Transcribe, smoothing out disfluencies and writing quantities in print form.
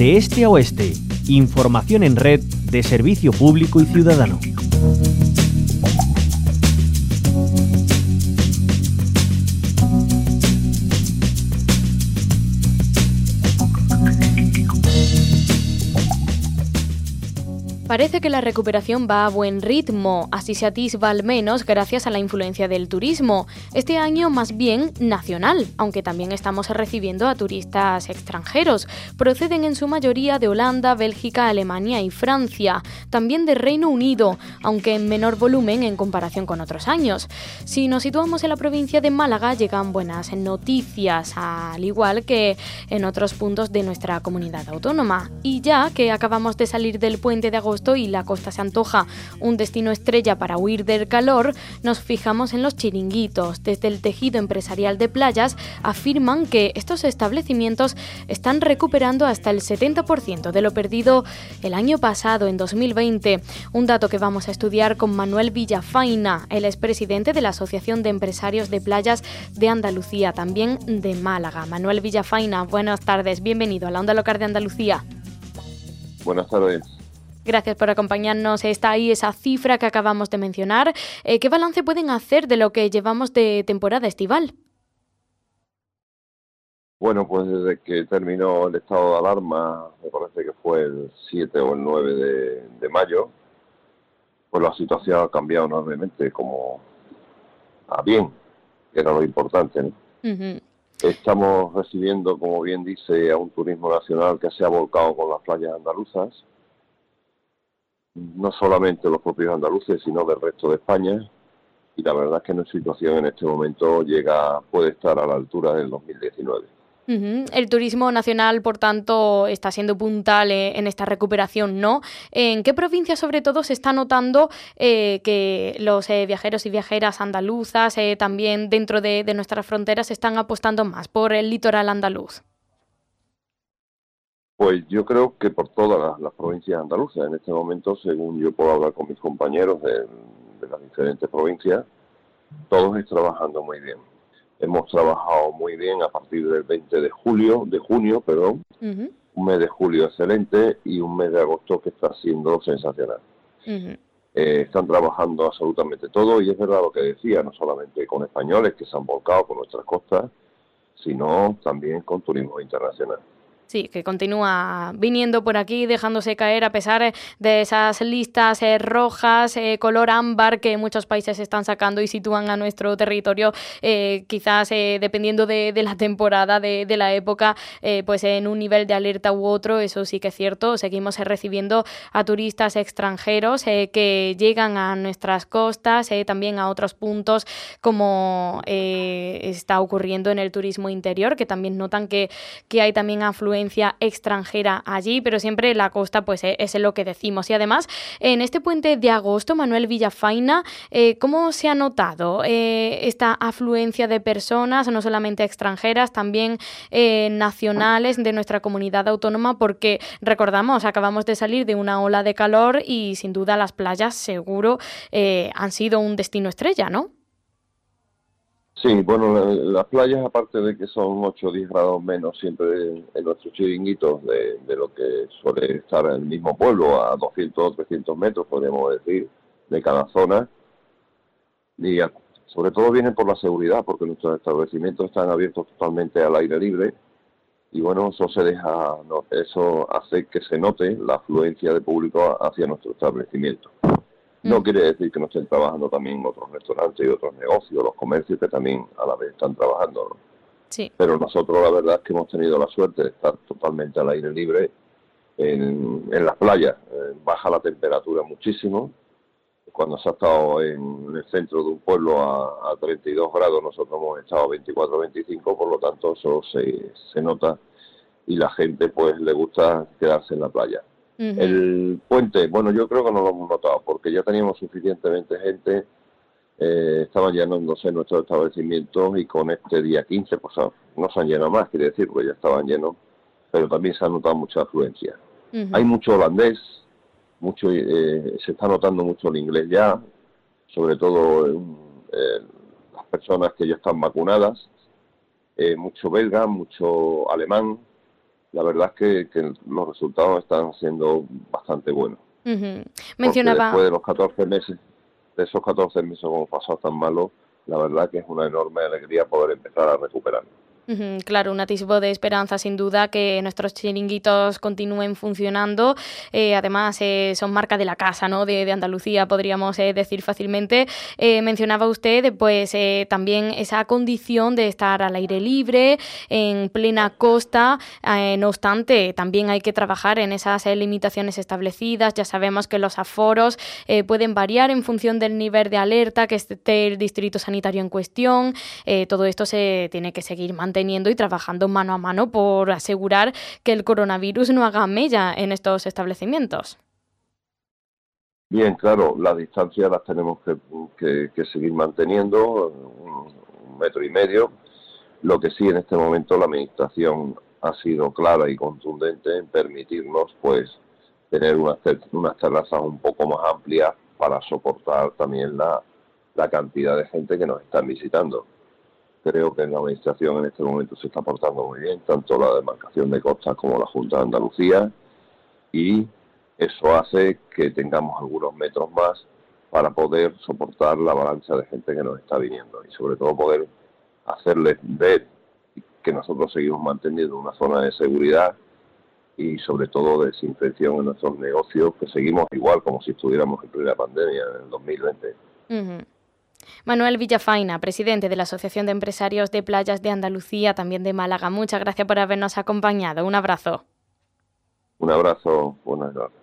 de este a oeste. Información en red de servicio público y ciudadano. Parece que la recuperación va a buen ritmo, así se atisba al menos gracias a la influencia del turismo. Este año más bien nacional, aunque también estamos recibiendo a turistas extranjeros. Proceden en su mayoría de Holanda, Bélgica, Alemania y Francia, también de Reino Unido, aunque en menor volumen en comparación con otros años. Si nos situamos en la provincia de Málaga, llegan buenas noticias, al igual que en otros puntos de nuestra comunidad autónoma. Y ya que acabamos de salir del puente de agosto y la costa se antoja un destino estrella para huir del calor, nos fijamos en los chiringuitos. Desde el tejido empresarial de playas afirman que estos establecimientos están recuperando hasta el 70% de lo perdido el año pasado, en 2020. Un dato que vamos a estudiar con Manuel Villafaina, el expresidente de la Asociación de Empresarios de Playas de Andalucía, también de Málaga. Manuel Villafaina, buenas tardes, bienvenido a la Onda Local de Andalucía. Buenas tardes. Gracias por acompañarnos. Está ahí esa cifra que acabamos de mencionar. ¿Qué balance pueden hacer de lo que llevamos de temporada estival? Bueno, pues desde que terminó el estado de alarma, me parece que fue el 7 o el 9 de mayo, pues la situación ha cambiado enormemente, como a bien, que era lo importante, ¿no? Uh-huh. Estamos recibiendo, como bien dice, a un turismo nacional que se ha volcado con las playas andaluzas, no solamente los propios andaluces, sino del resto de España, y la verdad es que nuestra situación en este momento puede estar a la altura del 2019. Uh-huh. El turismo nacional, por tanto, está siendo puntal en esta recuperación, ¿no? ¿En qué provincias, sobre todo, se está notando que los viajeros y viajeras andaluzas, también dentro de nuestras fronteras, están apostando más por el litoral andaluz? Pues yo creo que por todas las provincias andaluzas. En este momento, según yo puedo hablar con mis compañeros de las diferentes provincias, todos están trabajando muy bien. Hemos trabajado muy bien a partir del 20 de junio, Uh-huh. un mes de julio excelente y un mes de agosto que está siendo sensacional. Uh-huh. Están trabajando absolutamente todo, y es verdad lo que decía, no solamente con españoles que se han volcado por nuestras costas, sino también con turismo internacional. Sí, que continúa viniendo por aquí, dejándose caer a pesar de esas listas rojas, color ámbar que muchos países están sacando y sitúan a nuestro territorio, quizás dependiendo de la temporada, de la época, pues en un nivel de alerta u otro. Eso sí que es cierto. Seguimos recibiendo a turistas extranjeros que llegan a nuestras costas, también a otros puntos, como está ocurriendo en el turismo interior, que también notan que hay también afluencia extranjera allí, pero siempre la costa pues es lo que decimos. Y además, en este puente de agosto, Manuel Villafaina, ¿cómo se ha notado esta afluencia de personas, no solamente extranjeras, también nacionales de nuestra comunidad autónoma? Porque recordamos, acabamos de salir de una ola de calor y sin duda las playas seguro han sido un destino estrella, ¿no? Sí, bueno, las playas, aparte de que son 8 o 10 grados menos siempre en nuestros chiringuitos de lo que suele estar en el mismo pueblo, a 200 o 300 metros, podríamos decir, de cada zona, y sobre todo vienen por la seguridad, porque nuestros establecimientos están abiertos totalmente al aire libre, y bueno, eso hace que se note la afluencia de público hacia nuestro establecimiento. No quiere decir que no estén trabajando también otros restaurantes y otros negocios, los comercios que también a la vez están trabajando, ¿no? Sí. Pero nosotros la verdad es que hemos tenido la suerte de estar totalmente al aire libre en las playas. Baja la temperatura muchísimo. Cuando se ha estado en el centro de un pueblo a 32 grados, nosotros hemos estado a 24 o 25, por lo tanto eso se nota y la gente pues le gusta quedarse en la playa. Uh-huh. El puente, bueno, yo creo que no lo hemos notado, porque ya teníamos suficientemente gente, estaban llenándose nuestros establecimientos, y con este día 15, pues no se han llenado más, quiere decir, porque ya estaban llenos, pero también se ha notado mucha afluencia. Uh-huh. Hay mucho holandés, se está notando mucho el inglés ya, sobre todo las personas que ya están vacunadas, mucho belga, mucho alemán, la verdad es que los resultados están siendo bastante buenos. Ujú. Porque Mencionaba... después de los 14 meses, de esos 14 meses como pasado tan malos, la verdad que es una enorme alegría poder empezar a recuperar. Ujú, claro, un atisbo de esperanza sin duda que nuestros chiringuitos continúen funcionando. Además, son marca de la casa, ¿no? De Andalucía, podríamos decir fácilmente. Mencionaba usted pues también esa condición de estar al aire libre, en plena costa. No obstante, también hay que trabajar en esas limitaciones establecidas. Ya sabemos que los aforos pueden variar en función del nivel de alerta que esté el distrito sanitario en cuestión. Todo esto se tiene que seguir manteniendo y trabajando mano a mano por asegurar que el coronavirus no haga mella en estos establecimientos. Bien, claro, las distancias las tenemos que seguir manteniendo, 1,5 metros. Lo que sí, en este momento la Administración ha sido clara y contundente en permitirnos pues tener unas terrazas un poco más amplias para soportar también la cantidad de gente que nos están visitando. Creo que la Administración en este momento se está portando muy bien, tanto la demarcación de costas como la Junta de Andalucía, y eso hace que tengamos algunos metros más para poder soportar la avalancha de gente que nos está viniendo y sobre todo poder hacerles ver que nosotros seguimos manteniendo una zona de seguridad y sobre todo de desinfección en nuestros negocios, que seguimos igual como si estuviéramos en plena pandemia en el 2020. Uh-huh. Manuel Villafaina, presidente de la Asociación de Empresarios de Playas de Andalucía, también de Málaga. Muchas gracias por habernos acompañado. Un abrazo. Un abrazo, buenas noches.